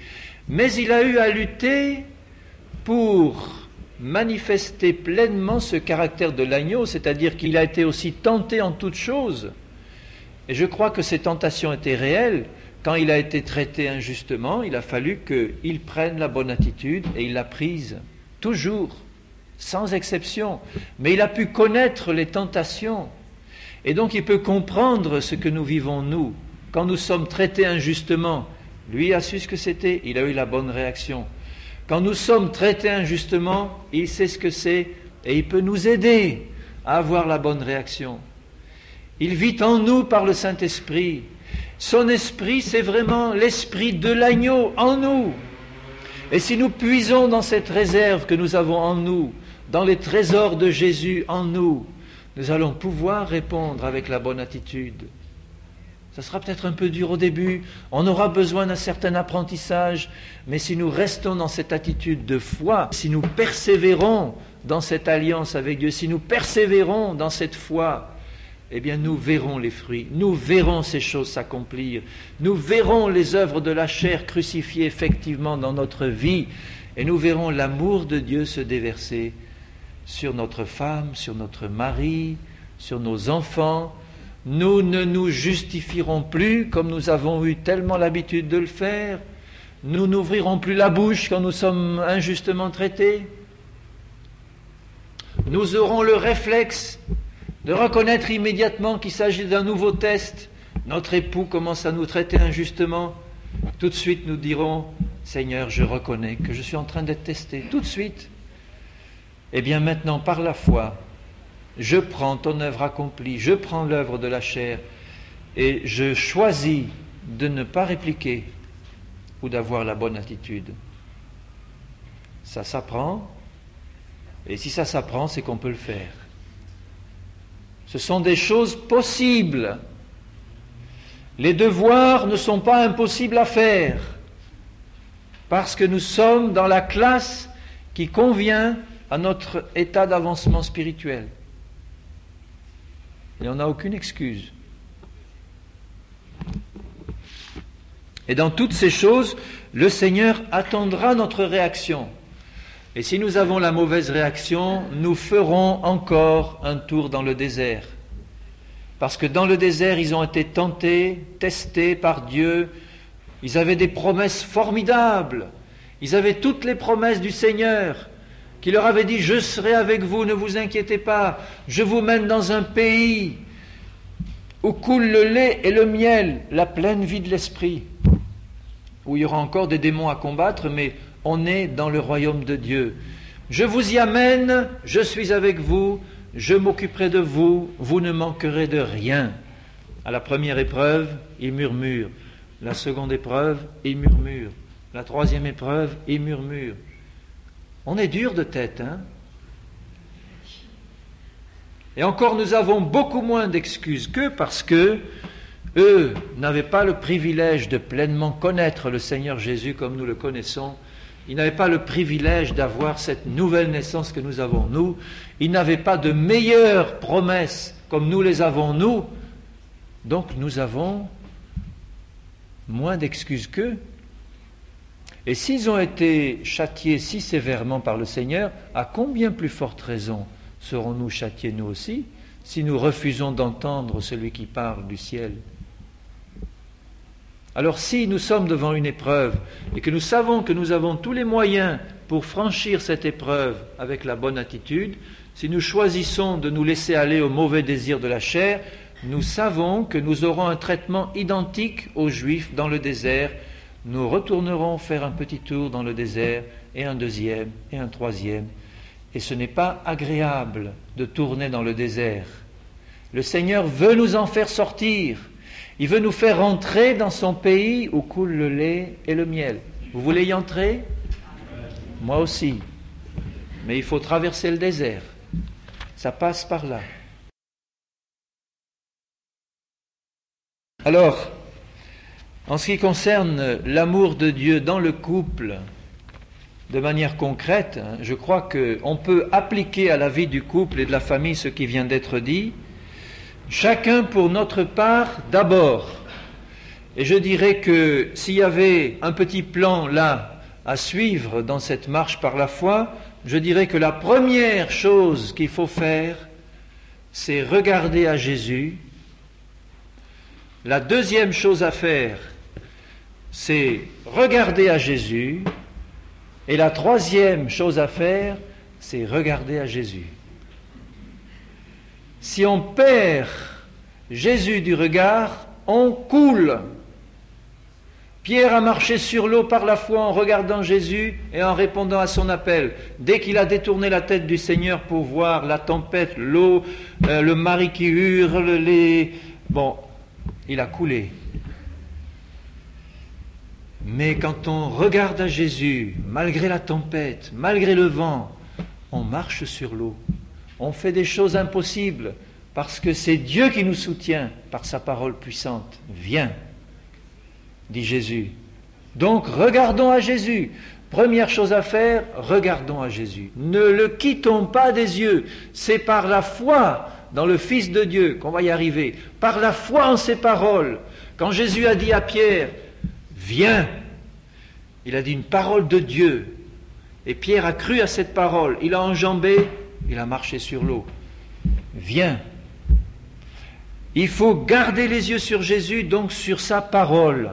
Mais il a eu à lutter pour manifester pleinement ce caractère de l'agneau, c'est-à-dire qu'il a été aussi tenté en toutes choses. Et je crois que ces tentations étaient réelles. Quand il a été traité injustement, il a fallu qu'il prenne la bonne attitude, et il l'a prise, toujours, sans exception. Mais il a pu connaître les tentations, et donc il peut comprendre ce que nous vivons, nous. Quand nous sommes traités injustement, lui a su ce que c'était, il a eu la bonne réaction. Quand nous sommes traités injustement, il sait ce que c'est, et il peut nous aider à avoir la bonne réaction. Il vit en nous par le Saint-Esprit. Son esprit, c'est vraiment l'esprit de l'agneau en nous. Et si nous puisons dans cette réserve que nous avons en nous, dans les trésors de Jésus en nous, nous allons pouvoir répondre avec la bonne attitude. Ça sera peut-être un peu dur au début, on aura besoin d'un certain apprentissage, mais si nous restons dans cette attitude de foi, si nous persévérons dans cette alliance avec Dieu, si nous persévérons dans cette foi, eh bien nous verrons les fruits, nous verrons ces choses s'accomplir, nous verrons les œuvres de la chair crucifiées effectivement dans notre vie, et nous verrons l'amour de Dieu se déverser sur notre femme, sur notre mari, sur nos enfants. Nous ne nous justifierons plus comme nous avons eu tellement l'habitude de le faire. Nous n'ouvrirons plus la bouche quand nous sommes injustement traités. Nous aurons le réflexe de reconnaître immédiatement qu'il s'agit d'un nouveau test. Notre époux commence à nous traiter injustement. Tout de suite nous dirons, Seigneur, je reconnais que je suis en train d'être testé. Tout de suite. Eh bien maintenant, par la foi, je prends ton œuvre accomplie, je prends l'œuvre de la chair et je choisis de ne pas répliquer ou d'avoir la bonne attitude. Ça s'apprend, et si ça s'apprend, c'est qu'on peut le faire. Ce sont des choses possibles. Les devoirs ne sont pas impossibles à faire, parce que nous sommes dans la classe qui convient à notre état d'avancement spirituel. Et on n'a aucune excuse. Et dans toutes ces choses, le Seigneur attendra notre réaction. Et si nous avons la mauvaise réaction, nous ferons encore un tour dans le désert. Parce que dans le désert, ils ont été tentés, testés par Dieu. Ils avaient des promesses formidables. Ils avaient toutes les promesses du Seigneur, qui leur avait dit « Je serai avec vous, ne vous inquiétez pas, je vous mène dans un pays où coule le lait et le miel, la pleine vie de l'esprit, où il y aura encore des démons à combattre, mais on est dans le royaume de Dieu. Je vous y amène, je suis avec vous, je m'occuperai de vous, vous ne manquerez de rien. » À la première épreuve, il murmure. La seconde épreuve, il murmure. La troisième épreuve, il murmure. On est dur de tête, hein? Et encore, nous avons beaucoup moins d'excuses qu'eux parce que eux n'avaient pas le privilège de pleinement connaître le Seigneur Jésus comme nous le connaissons. Ils n'avaient pas le privilège d'avoir cette nouvelle naissance que nous avons, nous. Ils n'avaient pas de meilleures promesses comme nous les avons, nous. Donc nous avons moins d'excuses qu'eux. Et s'ils ont été châtiés si sévèrement par le Seigneur, à combien plus forte raison serons-nous châtiés nous aussi, si nous refusons d'entendre celui qui parle du ciel? Alors si nous sommes devant une épreuve, et que nous savons que nous avons tous les moyens pour franchir cette épreuve avec la bonne attitude, si nous choisissons de nous laisser aller au mauvais désir de la chair, nous savons que nous aurons un traitement identique aux Juifs dans le désert. Nous retournerons faire un petit tour dans le désert, et un deuxième, et un troisième. Et ce n'est pas agréable de tourner dans le désert. Le Seigneur veut nous en faire sortir. Il veut nous faire entrer dans son pays où coule le lait et le miel. Vous voulez y entrer? Moi aussi. Mais il faut traverser le désert. Ça passe par là. Alors, en ce qui concerne l'amour de Dieu dans le couple, de manière concrète, je crois qu'on peut appliquer à la vie du couple et de la famille ce qui vient d'être dit, chacun pour notre part d'abord. Et je dirais que s'il y avait un petit plan là, à suivre dans cette marche par la foi, je dirais que la première chose qu'il faut faire, c'est regarder à Jésus. La deuxième chose à faire, c'est regarder à Jésus. Et la troisième chose à faire, c'est regarder à Jésus. Si on perd Jésus du regard, on coule. Pierre a marché sur l'eau par la foi en regardant Jésus et en répondant à son appel. Dès qu'il a détourné la tête du Seigneur pour voir la tempête, l'eau, euh, le mari qui hurle, les... Bon, il a coulé. Mais quand on regarde à Jésus, malgré la tempête, malgré le vent, on marche sur l'eau. On fait des choses impossibles parce que c'est Dieu qui nous soutient par sa parole puissante. Viens, dit Jésus. Donc regardons à Jésus. Première chose à faire, regardons à Jésus. Ne le quittons pas des yeux. C'est par la foi dans le Fils de Dieu qu'on va y arriver. Par la foi en ses paroles. Quand Jésus a dit à Pierre, viens, il a dit une parole de Dieu. Et Pierre a cru à cette parole. Il a enjambé, il a marché sur l'eau. Viens. Il faut garder les yeux sur Jésus, donc sur sa parole.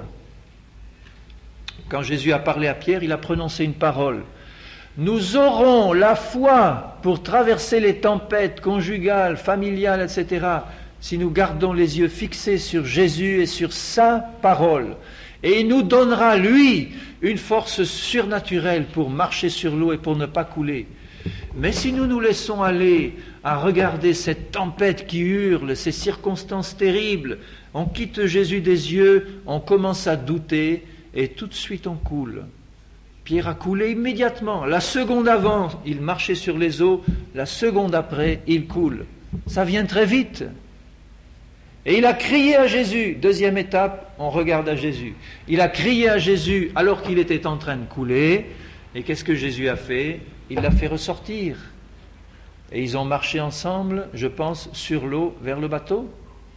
Quand Jésus a parlé à Pierre, il a prononcé une parole. Nous aurons la foi pour traverser les tempêtes conjugales, familiales, et cetera, si nous gardons les yeux fixés sur Jésus et sur sa parole. Et il nous donnera, lui, une force surnaturelle pour marcher sur l'eau et pour ne pas couler. Mais si nous nous laissons aller à regarder cette tempête qui hurle, ces circonstances terribles, on quitte Jésus des yeux, on commence à douter et tout de suite on coule. Pierre a coulé immédiatement. La seconde avant, il marchait sur les eaux, la seconde après, il coule. Ça vient très vite. Et il a crié à Jésus. Deuxième étape, on regarde à Jésus. Il a crié à Jésus alors qu'il était en train de couler. Et qu'est-ce que Jésus a fait? Il l'a fait ressortir. Et ils ont marché ensemble, je pense, sur l'eau vers le bateau.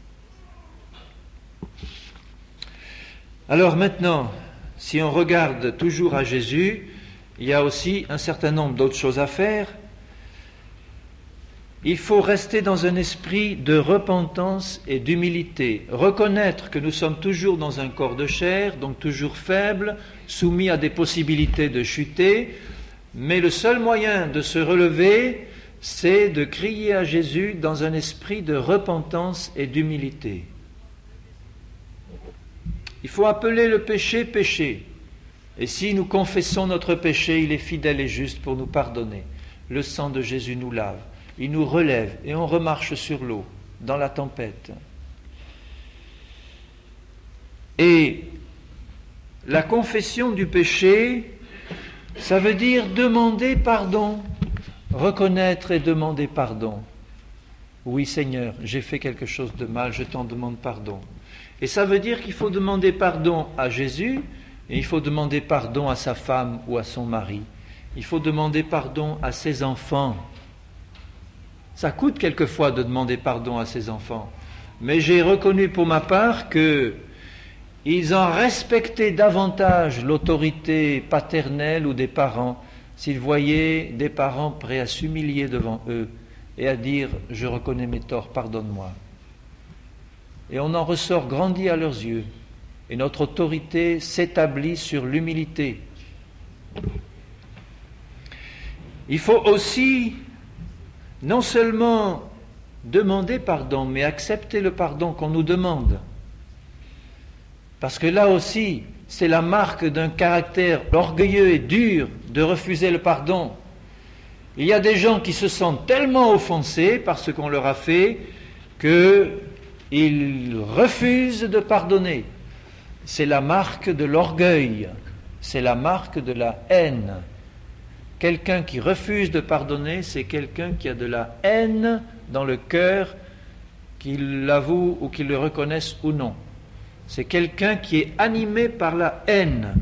Alors maintenant, si on regarde toujours à Jésus, il y a aussi un certain nombre d'autres choses à faire. Il faut rester dans un esprit de repentance et d'humilité, reconnaître que nous sommes toujours dans un corps de chair, donc toujours faible, soumis à des possibilités de chuter, mais le seul moyen de se relever, c'est de crier à Jésus dans un esprit de repentance et d'humilité. Il faut appeler le péché péché, et si nous confessons notre péché, il est fidèle et juste pour nous pardonner. Le sang de Jésus nous lave. Il nous relève et on remarche sur l'eau, dans la tempête. Et la confession du péché, ça veut dire demander pardon, reconnaître et demander pardon. Oui Seigneur, j'ai fait quelque chose de mal, je t'en demande pardon. Et ça veut dire qu'il faut demander pardon à Jésus, et il faut demander pardon à sa femme ou à son mari. Il faut demander pardon à ses enfants. Ça coûte quelquefois de demander pardon à ses enfants. Mais j'ai reconnu pour ma part que ils en respectaient davantage l'autorité paternelle ou des parents s'ils voyaient des parents prêts à s'humilier devant eux et à dire « je reconnais mes torts, pardonne-moi ». Et on en ressort grandi à leurs yeux. Et notre autorité s'établit sur l'humilité. Il faut aussi non seulement demander pardon, mais accepter le pardon qu'on nous demande. Parce que là aussi, c'est la marque d'un caractère orgueilleux et dur de refuser le pardon. Il y a des gens qui se sentent tellement offensés par ce qu'on leur a fait qu'ils refusent de pardonner. C'est la marque de l'orgueil, c'est la marque de la haine. Quelqu'un qui refuse de pardonner, c'est quelqu'un qui a de la haine dans le cœur, qu'il l'avoue ou qu'il le reconnaisse ou non. C'est quelqu'un qui est animé par la haine.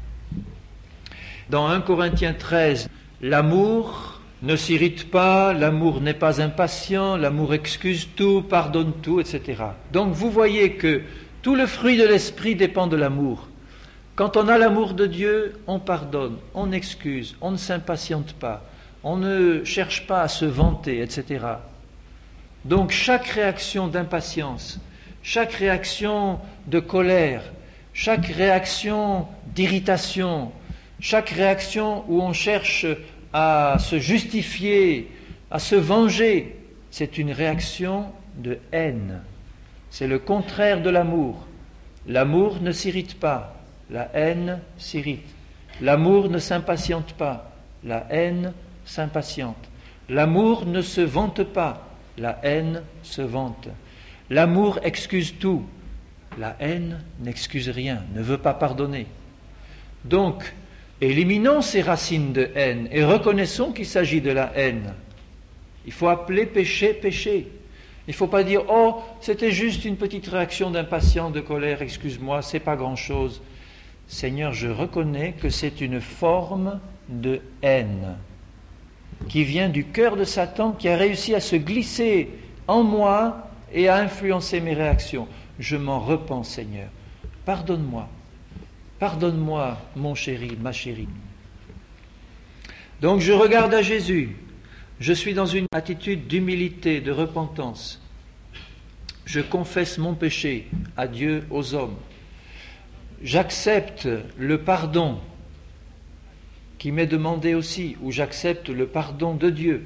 Dans un Corinthiens treize, l'amour ne s'irrite pas, l'amour n'est pas impatient, l'amour excuse tout, pardonne tout, et cetera. Donc vous voyez que tout le fruit de l'esprit dépend de l'amour. Quand on a l'amour de Dieu, on pardonne, on excuse, on ne s'impatiente pas, on ne cherche pas à se vanter, et cetera. Donc chaque réaction d'impatience, chaque réaction de colère, chaque réaction d'irritation, chaque réaction où on cherche à se justifier, à se venger, c'est une réaction de haine. C'est le contraire de l'amour. L'amour ne s'irrite pas, la haine s'irrite. L'amour ne s'impatiente pas, la haine s'impatiente. L'amour ne se vante pas, la haine se vante. L'amour excuse tout, la haine n'excuse rien, ne veut pas pardonner. Donc, éliminons ces racines de haine et reconnaissons qu'il s'agit de la haine. Il faut appeler péché, péché. Il ne faut pas dire « Oh, c'était juste une petite réaction d'impatience, de colère, excuse-moi, c'est pas grand-chose. » Seigneur, je reconnais que c'est une forme de haine qui vient du cœur de Satan, qui a réussi à se glisser en moi et à influencer mes réactions. Je m'en repens, Seigneur. Pardonne-moi. Pardonne-moi, mon chéri, ma chérie. Donc je regarde à Jésus. Je suis dans une attitude d'humilité, de repentance. Je confesse mon péché à Dieu, aux hommes. J'accepte le pardon qui m'est demandé aussi, ou j'accepte le pardon de Dieu.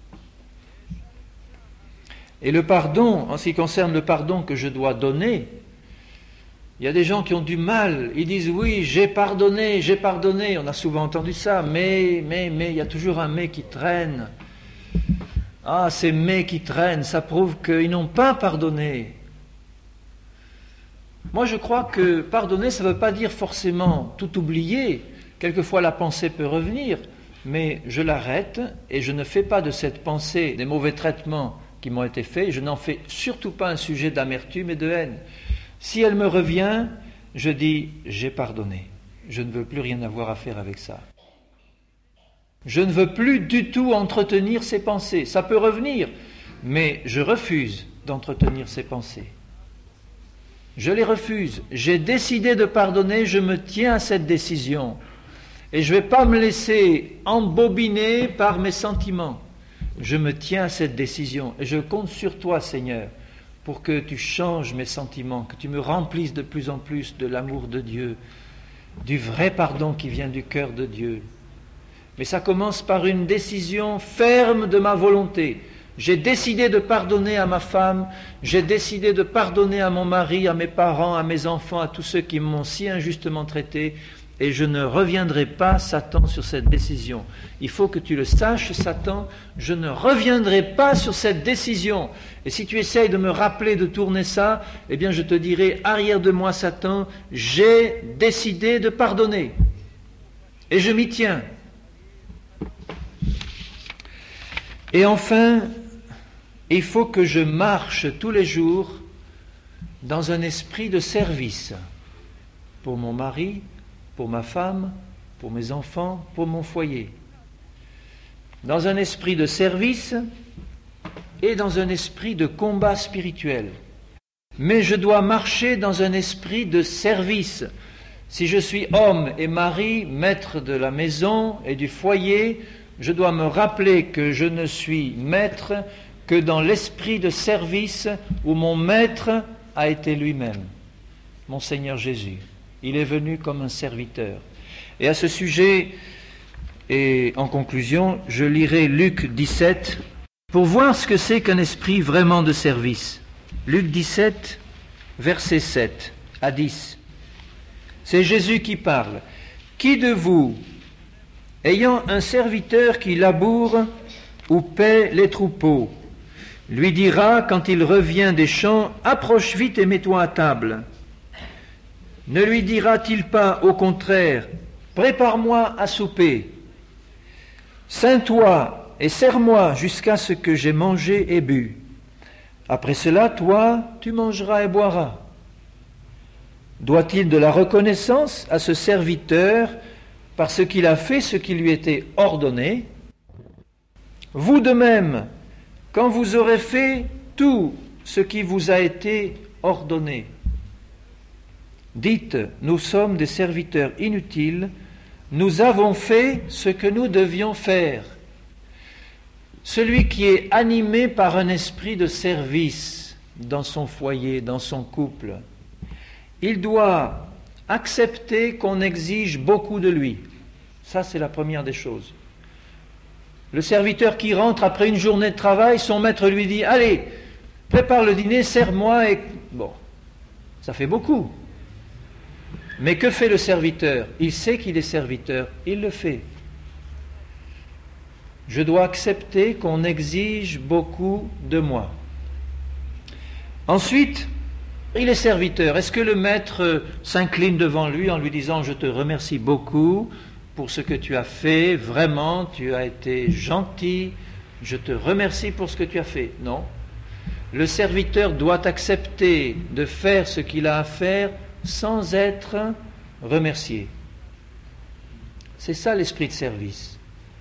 Et le pardon, en ce qui concerne le pardon que je dois donner, il y a des gens qui ont du mal, ils disent oui, j'ai pardonné, j'ai pardonné, on a souvent entendu ça, mais, mais, mais, il y a toujours un mais qui traîne. Ah, ces mais qui traînent, ça prouve qu'ils n'ont pas pardonné. Moi, je crois que pardonner, ça ne veut pas dire forcément tout oublier. Quelquefois, la pensée peut revenir, mais je l'arrête et je ne fais pas de cette pensée des mauvais traitements qui m'ont été faits. Je n'en fais surtout pas un sujet d'amertume et de haine. Si elle me revient, je dis « j'ai pardonné ». Je ne veux plus rien avoir à faire avec ça. Je ne veux plus du tout entretenir ces pensées. Ça peut revenir, mais je refuse d'entretenir ces pensées. Je les refuse. J'ai décidé de pardonner, je me tiens à cette décision. Et je ne vais pas me laisser embobiner par mes sentiments. Je me tiens à cette décision. Et je compte sur toi, Seigneur, pour que tu changes mes sentiments, que tu me remplisses de plus en plus de l'amour de Dieu, du vrai pardon qui vient du cœur de Dieu. Mais ça commence par une décision ferme de ma volonté. J'ai décidé de pardonner à ma femme, j'ai décidé de pardonner à mon mari, à mes parents, à mes enfants, à tous ceux qui m'ont si injustement traité, et je ne reviendrai pas, Satan, sur cette décision. Il faut que tu le saches, Satan, je ne reviendrai pas sur cette décision. Et si tu essayes de me rappeler de tourner ça, eh bien je te dirai, arrière de moi, Satan, j'ai décidé de pardonner. Et je m'y tiens. Et enfin, il faut que je marche tous les jours dans un esprit de service pour mon mari, pour ma femme, pour mes enfants, pour mon foyer. Dans un esprit de service et dans un esprit de combat spirituel. Mais je dois marcher dans un esprit de service. Si je suis homme et mari, maître de la maison et du foyer, je dois me rappeler que je ne suis maître que dans l'esprit de service où mon maître a été lui-même, mon Seigneur Jésus. Il est venu comme un serviteur. Et à ce sujet, et en conclusion, je lirai Luc dix-sept pour voir ce que c'est qu'un esprit vraiment de service. Luc dix-sept, versets sept à dix. C'est Jésus qui parle. Qui de vous, ayant un serviteur qui laboure ou paie les troupeaux, lui dira quand il revient des champs, « Approche vite et mets-toi à table » ? Ne lui dira-t-il pas, au contraire, « Prépare-moi à souper, ceins-toi et sers-moi jusqu'à ce que j'ai mangé et bu. Après cela, toi, tu mangeras et boiras. » Doit-il de la reconnaissance à ce serviteur parce qu'il a fait ce qui lui était ordonné? Vous de même, quand vous aurez fait tout ce qui vous a été ordonné, Dites, nous sommes des serviteurs inutiles, nous avons fait ce que nous devions faire. Celui qui est animé par un esprit de service dans son foyer, dans son couple, il doit accepter qu'on exige beaucoup de lui. Ça, c'est la première des choses. Le serviteur qui rentre après une journée de travail, son maître lui dit « Allez, prépare le dîner, sers-moi et... » Bon, ça fait beaucoup. Mais que fait le serviteur? Il sait qu'il est serviteur, il le fait. Je dois accepter qu'on exige beaucoup de moi. Ensuite, il est serviteur. Est-ce que le maître s'incline devant lui en lui disant « Je te remercie beaucoup pour ce que tu as fait, vraiment, tu as été gentil, je te remercie pour ce que tu as fait ». Non. Le serviteur doit accepter de faire ce qu'il a à faire sans être remercié. C'est ça l'esprit de service.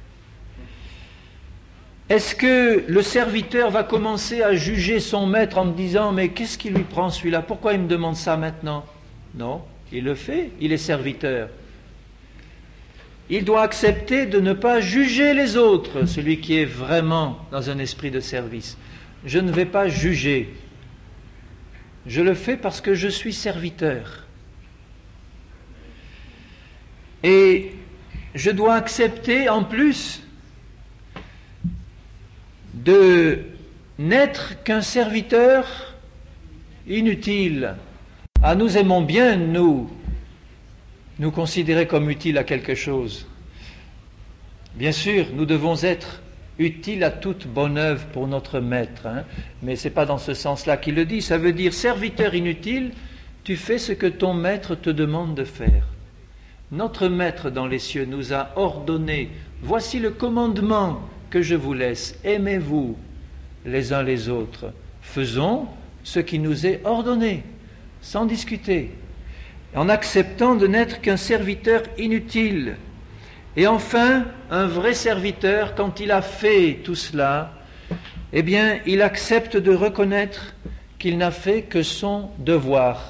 Est-ce que le serviteur va commencer à juger son maître en me disant « Mais qu'est-ce qui lui prend celui-là? Pourquoi il me demande ça maintenant ?» Non, il le fait, il est serviteur. Il doit accepter de ne pas juger les autres, celui qui est vraiment dans un esprit de service. Je ne vais pas juger. Je le fais parce que je suis serviteur. Et je dois accepter en plus de n'être qu'un serviteur inutile. Ah, nous aimons bien, nous, nous considérer comme utiles à quelque chose. Bien sûr, nous devons être utiles à toute bonne œuvre pour notre maître, hein, mais ce n'est pas dans ce sens-là qu'il le dit. Ça veut dire, serviteur inutile, tu fais ce que ton maître te demande de faire. Notre maître dans les cieux nous a ordonné, voici le commandement que je vous laisse, aimez-vous les uns les autres. Faisons ce qui nous est ordonné, sans discuter, en acceptant de n'être qu'un serviteur inutile. Et enfin, un vrai serviteur, quand il a fait tout cela, eh bien, il accepte de reconnaître qu'il n'a fait que son devoir.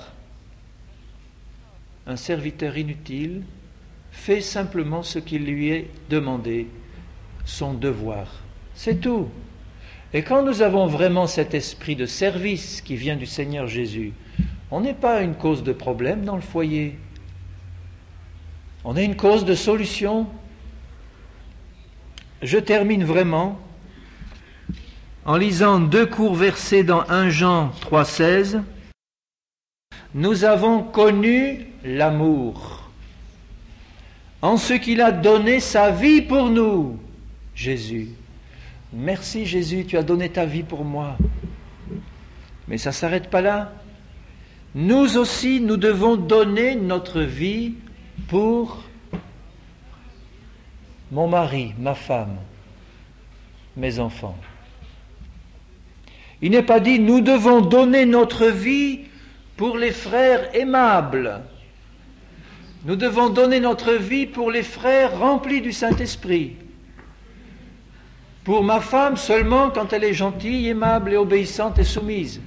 Un serviteur inutile fait simplement ce qui lui est demandé, son devoir. C'est tout. Et quand nous avons vraiment cet esprit de service qui vient du Seigneur Jésus, on n'est pas une cause de problème dans le foyer. On est une cause de solution. Je termine vraiment en lisant deux courts versets dans premier Jean trois seize. Nous avons connu l'amour en ce qu'il a donné sa vie pour nous, Jésus. Merci Jésus, tu as donné ta vie pour moi. Mais ça ne s'arrête pas là. Nous aussi, nous devons donner notre vie pour mon mari, ma femme, mes enfants. Il n'est pas dit, nous devons donner notre vie pour les frères aimables. Nous devons donner notre vie pour les frères remplis du Saint-Esprit. Pour ma femme seulement quand elle est gentille, aimable et obéissante et soumise.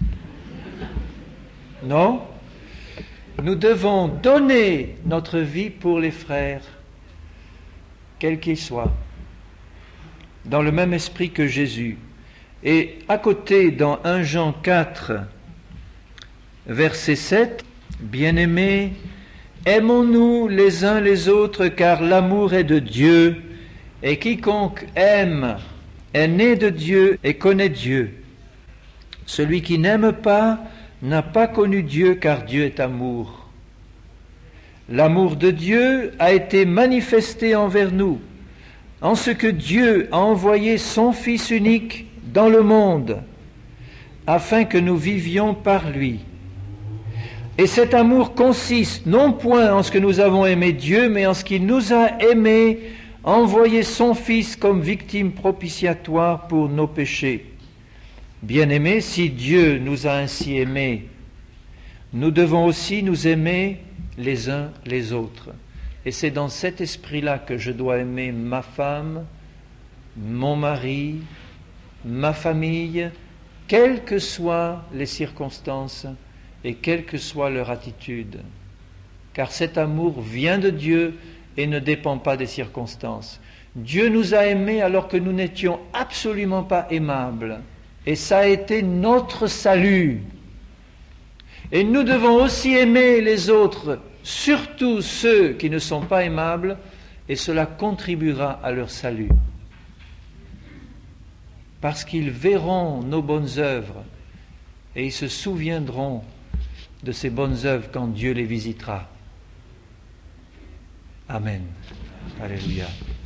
Non, nous devons donner notre vie pour les frères, quels qu'ils soient, dans le même esprit que Jésus. Et à côté, dans premier Jean quatre, verset sept, « Bien-aimés, aimons-nous les uns les autres, car l'amour est de Dieu, et quiconque aime est né de Dieu et connaît Dieu. Celui qui n'aime pas n'a pas connu Dieu, car Dieu est amour. L'amour de Dieu a été manifesté envers nous, en ce que Dieu a envoyé son Fils unique dans le monde, afin que nous vivions par lui. Et cet amour consiste non point en ce que nous avons aimé Dieu, mais en ce qu'il nous a aimés, envoyé son Fils comme victime propitiatoire pour nos péchés. Bien-aimés, si Dieu nous a ainsi aimés, nous devons aussi nous aimer les uns les autres. Et c'est dans cet esprit-là que je dois aimer ma femme, mon mari, ma famille, quelles que soient les circonstances et quelle que soit leur attitude. car cet amour vient de Dieu et ne dépend pas des circonstances. Dieu nous a aimés alors que nous n'étions absolument pas aimables, et ça a été notre salut. Et nous devons aussi aimer les autres, surtout ceux qui ne sont pas aimables, et cela contribuera à leur salut. Parce qu'ils verront nos bonnes œuvres, et ils se souviendront de ces bonnes œuvres quand Dieu les visitera. Amen. Alléluia.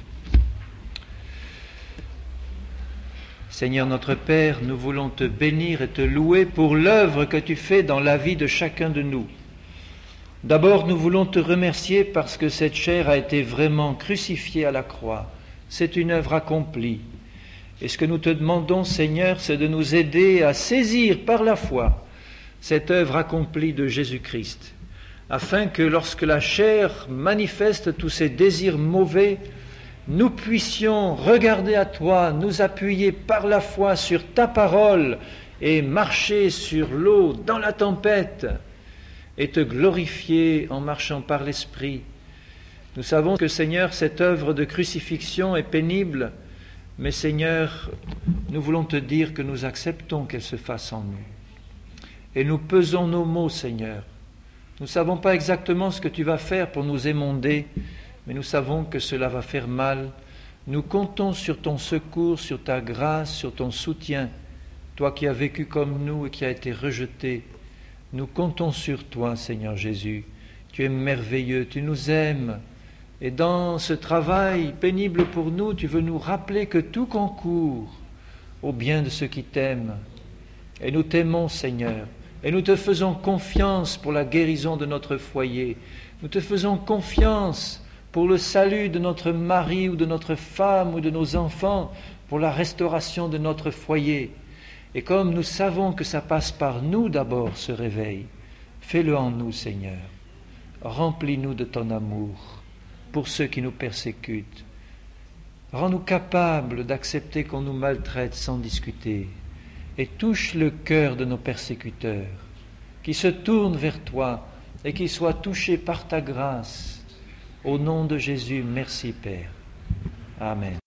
Seigneur notre Père, nous voulons te bénir et te louer pour l'œuvre que tu fais dans la vie de chacun de nous. D'abord, nous voulons te remercier parce que cette chair a été vraiment crucifiée à la croix. C'est une œuvre accomplie. Et ce que nous te demandons, Seigneur, c'est de nous aider à saisir par la foi cette œuvre accomplie de Jésus-Christ, afin que lorsque la chair manifeste tous ses désirs mauvais, nous puissions regarder à toi, nous appuyer par la foi sur ta parole et marcher sur l'eau dans la tempête et te glorifier en marchant par l'Esprit. Nous savons que, Seigneur, cette œuvre de crucifixion est pénible, mais Seigneur, nous voulons te dire que nous acceptons qu'elle se fasse en nous. Et nous pesons nos mots, Seigneur. Nous ne savons pas exactement ce que tu vas faire pour nous émonder, mais nous savons que cela va faire mal. Nous comptons sur ton secours, sur ta grâce, sur ton soutien. Toi qui as vécu comme nous et qui as été rejeté, nous comptons sur toi, Seigneur Jésus. Tu es merveilleux, tu nous aimes. Et dans ce travail pénible pour nous, tu veux nous rappeler que tout concourt au bien de ceux qui t'aiment. Et nous t'aimons, Seigneur. Et nous te faisons confiance pour la guérison de notre foyer. Nous te faisons confiance pour le salut de notre mari ou de notre femme ou de nos enfants, pour la restauration de notre foyer. Et comme nous savons que ça passe par nous d'abord, ce réveil, fais-le en nous, Seigneur. Remplis-nous de ton amour pour ceux qui nous persécutent. Rends-nous capables d'accepter qu'on nous maltraite sans discuter. Et touche le cœur de nos persécuteurs, qui se tournent vers toi et qui soient touchés par ta grâce. Au nom de Jésus, merci Père. Amen.